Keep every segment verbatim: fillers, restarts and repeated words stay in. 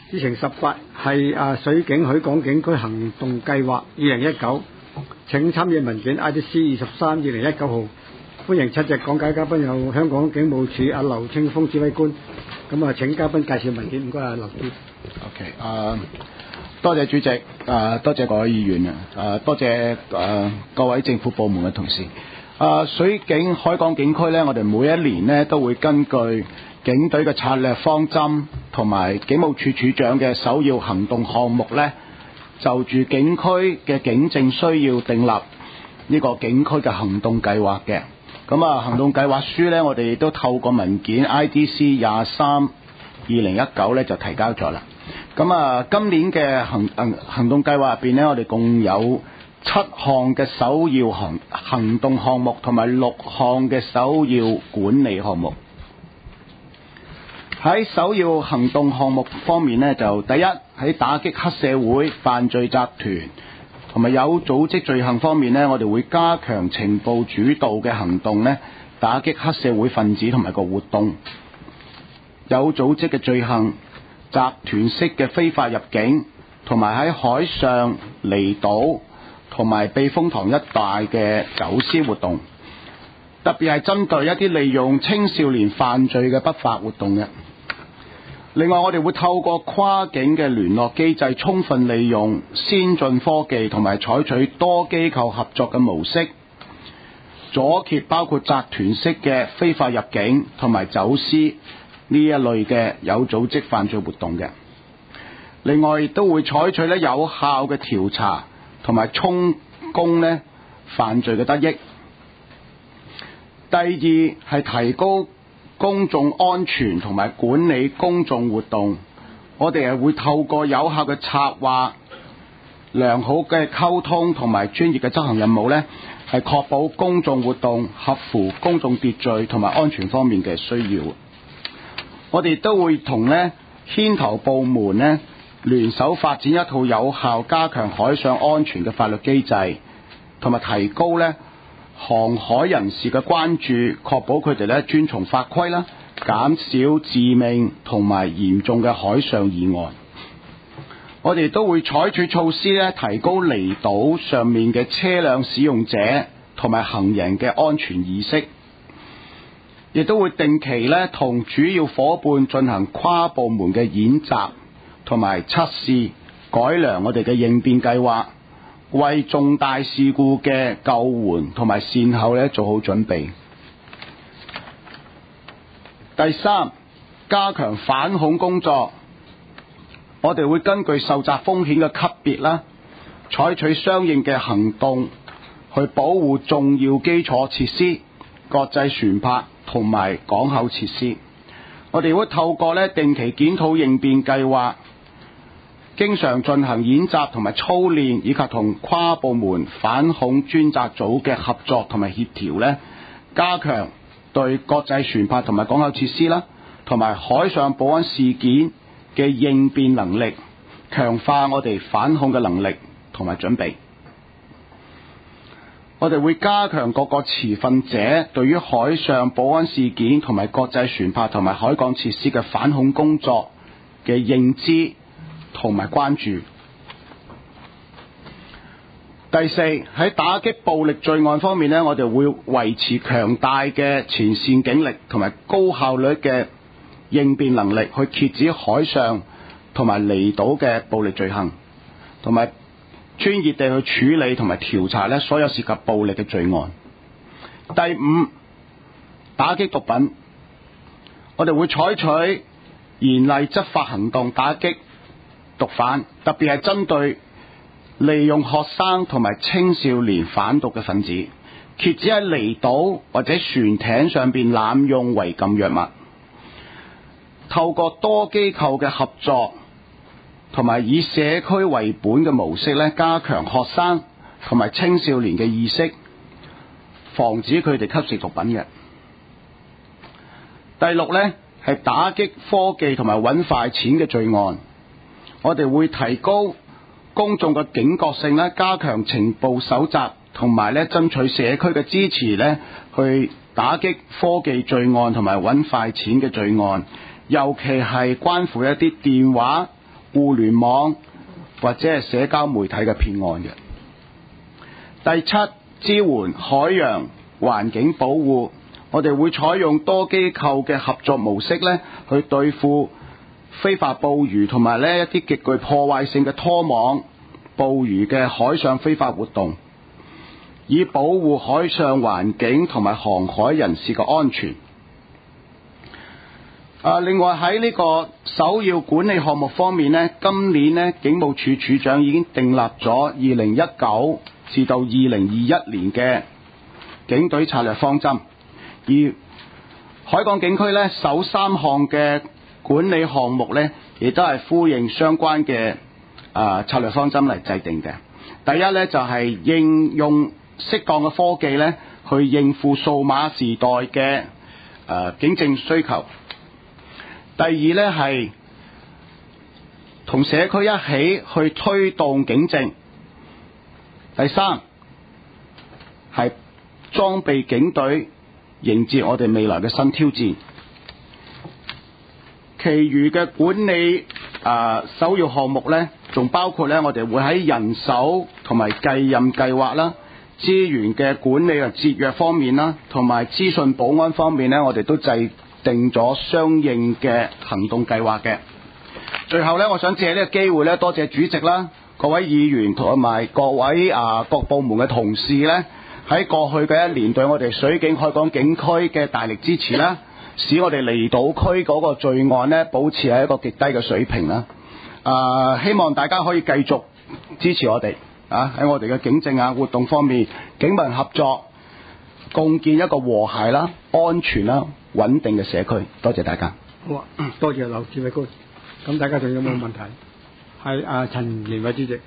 事情十八係啊水警許港警區行動計劃二零一九，請參與文件 I D C 二十三二零一九號。歡迎七隻講解嘉賓有香港警務處阿劉清峰指揮官。咁啊，請嘉賓介紹文件，唔該啊，劉先。 OK， 啊、uh, 多謝主席，啊、uh, 多謝各位議員啊，啊多謝啊、uh, 各位政府部門嘅同事。啊、uh, 水警海港警區咧，我哋每一年咧都會根據警隊嘅策略方針同埋警務處處長嘅首要行動項目咧，就住警區嘅警政需要訂立呢個警區嘅行動計劃嘅。咁啊，行動計劃書咧，我哋亦都透過文件 I D C 廿三二零一九咧就提交咗啦。咁啊，今年嘅行行行動計劃入邊咧，我哋共有七項嘅首要行行動項目，同埋六項嘅首要管理項目。喺首要行動項目方面呢，就第一喺打擊黑社會犯罪集團同埋有組織罪行方面呢，我哋會加強情報主導嘅行動呢，打擊黑社會分子同埋個活動，有組織嘅罪行、集團式嘅非法入境，同埋喺海上、離島同埋避風塘一帶嘅走私活動，特別係針對一啲利用青少年犯罪嘅不法活動嘅。另外，我哋會透過跨境嘅聯絡機制，充分利用先進科技同埋採取多機構合作嘅模式，阻截包括集團式嘅非法入境同埋走私呢一類嘅有組織犯罪活動嘅。另外，亦都會採取咧有效嘅調查同埋充公咧犯罪嘅得益。第二係提高公眾安全同埋管理公眾活動，我哋係會透過有效嘅策劃、良好嘅溝通同埋專業嘅執行任務呢，係確保公眾活動合乎公眾秩序同埋安全方面嘅需要。我哋都會同呢牽頭部門呢聯手發展一套有效加強海上安全嘅法律機制，同埋提高呢航海人士嘅關注，確保佢哋咧遵從法規啦，減少致命同埋嚴重嘅海上意外。我哋都會採取措施咧，提高離島上面嘅車輛使用者同埋行人嘅安全意識，亦都會定期咧同主要夥伴進行跨部門嘅演習同埋測試，改良我哋嘅應變計劃，為重大事故嘅救援同埋善後咧做好準備。第三，加強反恐工作，我哋會根據受襲風險嘅級別啦，採取相應嘅行動去保護重要基礎設施、國際船舶同埋港口設施。我哋會透過咧定期檢討應變計劃，經常進行演習同埋操練，以及同跨部門反恐專責組嘅合作同埋協調咧，加強對國際船舶同埋港口設施啦，同埋海上保安事件嘅應變能力，強化我哋反恐嘅能力同埋準備。我哋會加強各個持份者對於海上保安事件同埋國際船舶同埋海港設施嘅反恐工作嘅認知同埋關注。第四，喺打擊暴力罪案方面呢，我哋會維持強大嘅前線警力同埋高效率嘅應變能力，去遏止海上同埋離島嘅暴力罪行，同埋專業地去處理同埋調查呢所有涉及暴力嘅罪案。第五，打擊毒品，我哋會採取嚴厲執法行動打擊毒販，特別係針對利用學生同埋青少年販毒嘅分子，遏止喺離島或者船艇上邊濫用違禁藥物。透過多機構嘅合作同埋以社區為本嘅模式咧，加強學生同埋青少年嘅意識，防止佢哋吸食毒品嘅。第六呢，係打擊科技同埋揾快錢嘅罪案。我哋會提高公眾嘅警覺性咧，加強情報搜集，同埋咧爭取社區嘅支持咧，去打擊科技罪案同埋揾快錢嘅罪案，尤其係關乎一啲電話互聯網或者係社交媒體嘅騙案嘅。第七，支援海洋環境保護，我哋會採用多機構嘅合作模式咧，去對付非法捕魚同埋呢一啲極具破壞性嘅拖網捕魚嘅海上非法活動，以保護海上環境同埋航海人士嘅安全。啊，另外喺呢個首要管理項目方面呢，今年呢警務處處長已經訂立咗二零一九至到二零二一年嘅警隊策略方針，而海港警區呢首三項嘅管理項目呢，亦都係呼應相關嘅啊策略方針嚟制定嘅。第一呢，就係應用適當嘅科技呢，去應付數碼時代嘅誒警政需求。第二呢，係同社區一起去推動警政。第三係裝備警隊迎接我哋未來嘅新挑戰。其餘嘅管理啊、呃、首要項目呢，仲包括呢，我哋會喺人手同埋繼任計劃啦、資源嘅管理啊節約方面啦，同埋資訊保安方面呢，我哋都制定咗相應嘅行動計劃嘅。最後呢，我想借呢個機會呢，多謝主席啦、各位議員同埋各位啊各部門嘅同事呢，喺過去嘅一年對我哋水警海港警區嘅大力支持啦，使我哋離島區嗰個罪案呢保持喺一個極低嘅水平啦。啊，希望大家可以繼續支持我哋啊，喺我哋嘅警政啊活動方面，警民合作，共建一個和諧啦、安全啦、穩定嘅社區。多謝大家。 好啊，多謝劉志偉哥。咁大家仲有冇問題？係啊，陳連偉主席。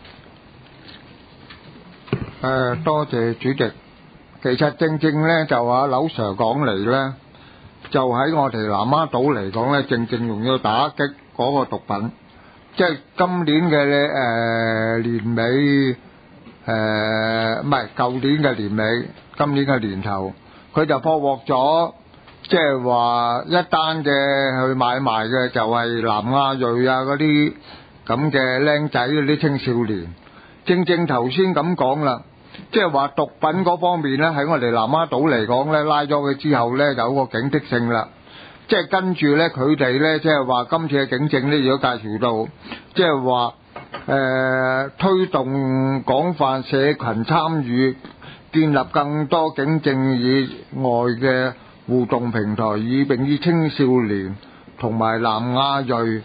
誒，多謝主席。其實正正咧就話劉 Sir 講嚟咧，就喺我哋南丫島嚟講咧，正正用要打擊嗰個毒品。即係今年嘅咧誒年尾誒，唔係舊年嘅年尾，今年嘅年頭，佢就破獲咗，即係話一單嘅去買賣嘅就係南亞裔啊嗰啲咁嘅僆仔嗰啲青少年。正正頭先咁講啦。即係話毒品嗰方面咧，喺我哋南丫島嚟講咧，拉咗佢之後咧，有個警惕性啦。即係跟住咧，佢哋咧，即係話今次嘅警政咧，如果介紹到，即係話誒推動廣泛社群參與，建立更多警政以外嘅互動平台，以並以青少年同埋南亞裔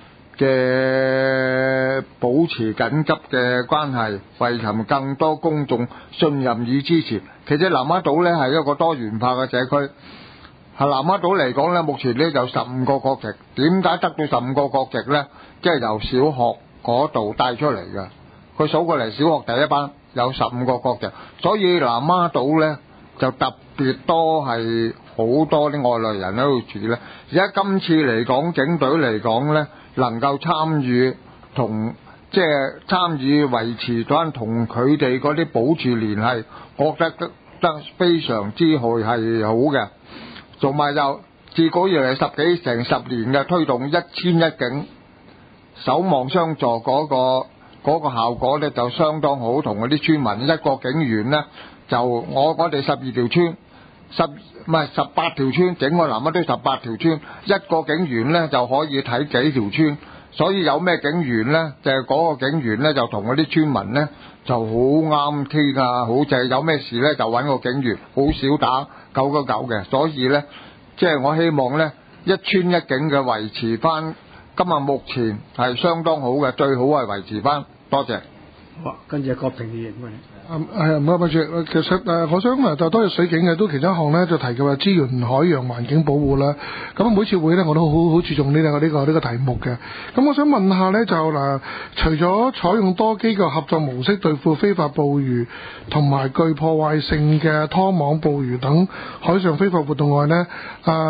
嘅保持緊急嘅關係，為尋更多公眾信任與支持。其實南丫島咧係一個多元化嘅社區，係南丫島嚟講咧，目前咧有十五個國籍。點解得到十五個國籍咧？即係由小學嗰度帶出嚟嘅。佢數過嚟，小學第一班有十五個國籍，所以南丫島咧就特別多係好多啲外來人喺度住咧。而家今次嚟講，警隊嚟講咧，能夠參與同即係參與維持翻同佢哋嗰啲保持聯繫，我覺得得得非常之好係好嘅。同埋就自古以嚟十幾成十年嘅推動一千一警守望相助嗰個嗰個效果咧就相當好，同嗰啲村民一個警員咧就我我哋十二條村十唔係十八條村，整個南丫都十八條村，一個警員咧就可以睇幾條村，所以有咩警員咧，就係嗰個警員咧就同嗰啲村民咧就好啱傾啊，好就係有咩事咧就揾個警員，好少打九九九嘅，所以咧即係我希望咧一村一警嘅維持翻，今日目前係相當好嘅，最好係維持翻。多謝。 好，跟住郭平議員問。 啊，係啊，唔該，主席。其實誒，我想誒就多謝水警嘅，都其中一項咧就提及話資源海洋環境保護啦。咁每次會咧我都好好注重呢個呢個呢個題目嘅。咁我想問下咧就嗱，除咗採用多機構合作模式對付非法捕魚同埋具破壞性嘅拖網捕魚等海上非法活動外咧，誒、啊、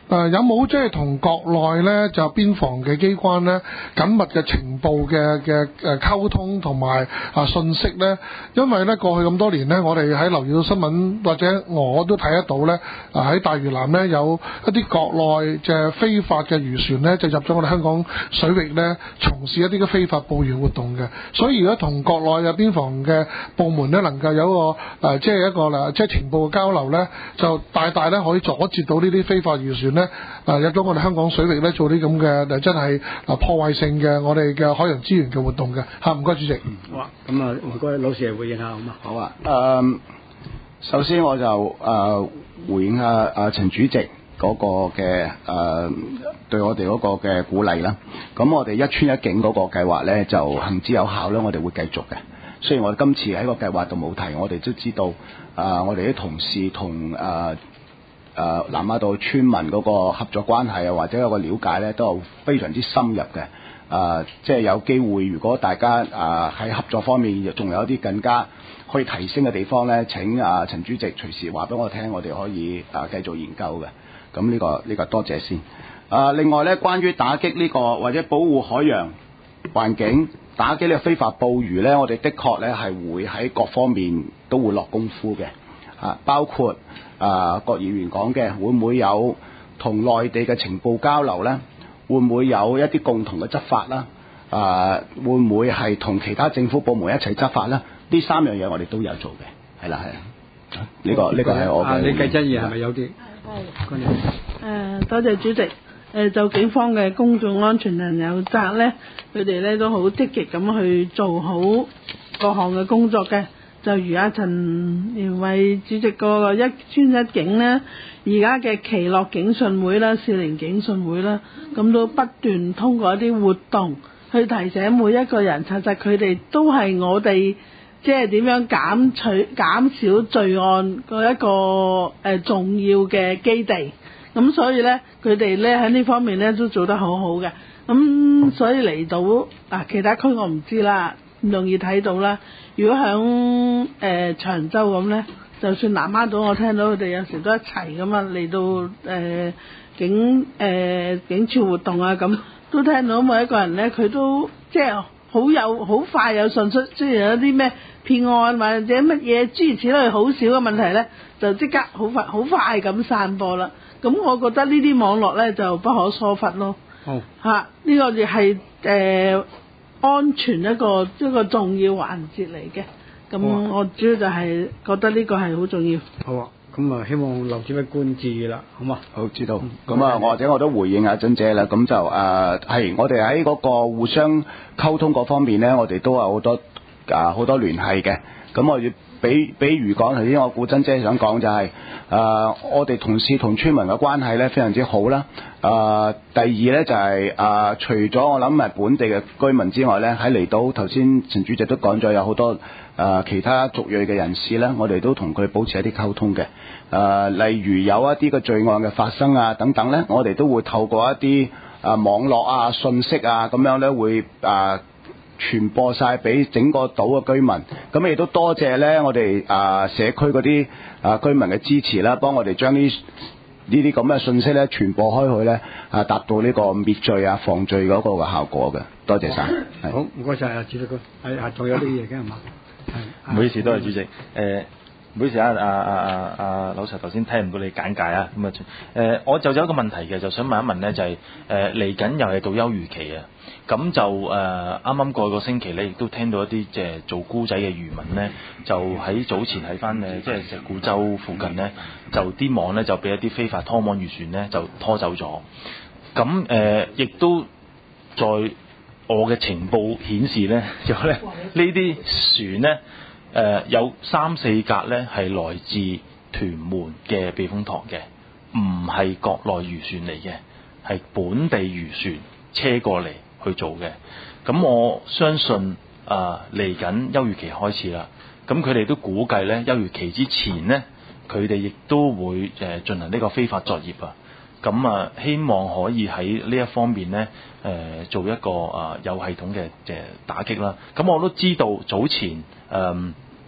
誒有冇即係同國內咧就邊防嘅機關咧緊密嘅情報嘅嘅誒溝通同埋啊信息咧？因為咧過去咁多年咧，我哋喺留意到新聞或者我都睇得到咧，啊喺大嶼南咧有一啲國內嘅非法嘅漁船咧就入咗我哋香港水域咧，從事一啲嘅非法捕魚活動嘅。所以如果同國內嘅邊防嘅部門咧能夠有一個誒即係一個嗱即係情報嘅交流咧，就大大咧可以阻截到呢啲非法漁船咧啊入咗我哋香港水域咧做啲咁嘅誒真係啊破壞性嘅我哋嘅海洋資源嘅活動嘅嚇。唔該主席。 好啊，咁啊唔該老師嚟回應下好嘛？ 好啊，誒、嗯，首先我就誒、呃、回應下阿陳主席嗰個嘅誒、呃、對我哋嗰個嘅鼓勵啦。咁我哋一村一景嗰個計劃咧就行之有效咧，我哋會繼續嘅。雖然我哋今次喺個計劃度冇提，我哋都知道啊、呃，我哋啲同事同誒誒南丫島村民嗰個合作關係啊，或者有個了解咧，都係非常之深入嘅。啊、呃，即係有機會，如果大家啊喺、呃、合作方面仲有一啲更加可以提升嘅地方咧，請啊、呃、陳主席隨時話俾我聽，我哋可以啊、呃、繼續研究嘅。咁呢、呢個呢、呢個多謝先。啊、呃，另外咧，關於打擊呢、呢個或者保護海洋環境、打擊呢個非法捕魚咧，我哋的確咧係會喺各方面都會落功夫嘅。啊，包括啊、呃、郭議員講嘅，會唔會有同內地嘅情報交流咧？會唔會有一啲共同嘅執法啦？啊、呃，會唔會係同其他政府部門一齊執法啦？呢三樣嘢我哋都有做嘅，係啦係啦。呢、這個呢、這個係我嘅。 啊，李繼珍議員係咪有啲？ 係。誒，多謝主席。誒、呃，就警方嘅公眾安全人有責咧，佢哋咧都好積極咁去做好各項嘅工作嘅。就如阿陳賢偉主席個一村一警咧，而家嘅耆樂警訊會啦、少年警訊會啦，咁都不斷通過一啲活動去提醒每一個人，查實佢哋都係我哋即係點樣減取減少罪案個一個誒、呃、重要嘅基地。咁所以咧，佢哋咧喺呢方面咧都做得好好嘅。咁所以嚟到啊，其他區我唔知啦，唔容易睇到啦。如果響誒、呃、長洲咁咧，就算南丫島，我聽到佢哋有時都一齊咁啊嚟到誒、呃、警誒、呃、警署活動啊咁，都聽到每一個人咧，佢都即係好有好快有訊息，雖然有啲咩騙案或者乜嘢諸如此類好少嘅問題咧，就即刻好快好快咁散播啦。咁我覺得呢啲網絡咧就不可疏忽咯。 好嚇，呢、這個亦係誒安全一個一個重要環節嚟嘅。咁我主要就係覺得呢個係好重要。 好啊，咁啊希望劉主委官注意啦，好嘛？ 好，知道。咁啊、嗯，或者我都回應下珍姐啦。咁就誒係、呃、我哋喺嗰個互相溝通嗰方面咧，我哋都有好多啊好、呃、多聯繫嘅。咁我要比比如講頭先，我估珍姐想講就係、是、誒、呃、我哋同事同村民嘅關係咧非常之好啦。誒、呃、第二咧就係、是、誒、呃、除咗我諗係本地嘅居民之外咧，喺離島頭先陳主席都講咗有好多誒、呃、其他族裔嘅人士咧，我哋都同佢保持一啲溝通嘅。誒、呃、例如有一啲嘅罪案嘅發生啊等等咧，我哋都會透過一啲誒、呃、網絡啊信息啊咁樣咧會誒、呃傳播晒俾整個島嘅居民，咁亦都多謝咧我哋啊、呃、社區嗰啲啊居民嘅支持啦，幫我哋將呢呢啲咁嘅信息咧傳播開去咧，啊達到呢個滅罪啊防罪嗰個嘅效果嘅，多謝晒。 好，唔該晒啊，主席哥，係係仲有啲嘢嘅係嘛？係。 唔好意思，多謝主席。誒、呃，唔好意思啊，阿阿阿阿老實頭先聽唔到你簡介啊，咁啊誒，我就有一個問題嘅，就想問一問咧，就係誒嚟緊又係到休漁期啊。咁就誒啱啱過個星期咧，亦都聽到一啲即係做菇仔嘅漁民咧，就喺早前喺翻誒即係石鼓洲附近咧，就啲網咧就俾一啲非法拖網漁船咧就拖走咗。咁誒亦都在我嘅情報顯示咧，就咧呢啲船咧誒、呃、有三四架咧係來自屯門嘅避風塘嘅，唔係國內漁船嚟嘅，係本地漁船車過嚟去做嘅。咁我相信啊嚟緊休漁期開始啦，咁佢哋都估計咧休漁期之前咧，佢哋亦都會誒進行呢個非法作業啊。咁啊，希望可以喺呢一方面咧，誒、呃、做一個啊有系統嘅誒打擊啦。咁我都知道早前誒、呃、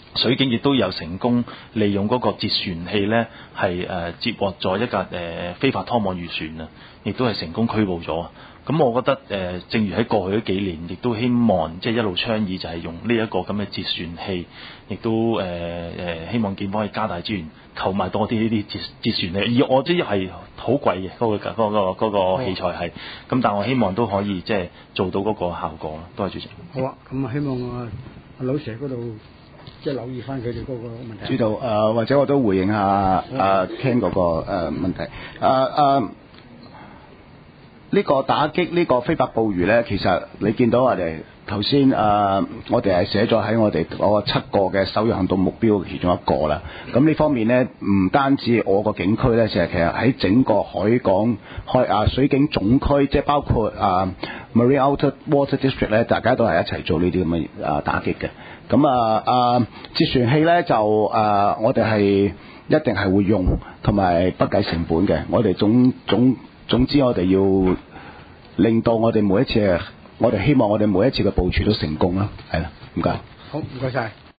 水警亦都有成功利用嗰個截船器呢，係誒、呃、接獲咗一架誒、呃、非法拖網漁船啊，亦都係成功拘捕咗。咁我覺得誒、呃，正如喺過去嗰幾年，亦都希望即係一路倡議就係用呢一個咁嘅截船器，亦都誒誒、呃、希望警方可以加大資源購買多啲呢啲截截船器。而我知係好貴嘅嗰個嗰、嗰個嗰個器材係，咁但我希望都可以即係做到嗰個效果啦。多謝主席。 好啊，咁啊希望啊阿老蛇嗰度即係留意翻佢哋嗰個問題。 知道誒、呃，或者我都回應下阿 Ken 嗰個誒問題。誒、呃、誒。呢個打擊呢個非法捕魚呢，其實你見到我哋頭先誒，我哋係寫咗喺我哋嗰個七個嘅首要行動目標其中一個啦。咁呢方面呢，唔單止我個警區呢，就係其實喺整個海港海啊水警總區，即係包括啊 Marine Outer Water District 呢，大家都係一齊做呢啲咁嘅啊打擊嘅。咁啊啊截船器呢，就誒、啊、我哋係一定係會用，同埋不計成本嘅。我哋總總總之，我哋要令到我哋每一次，我哋希望我哋每一次嘅部署都成功啦，係啦，唔該。 好，唔該晒。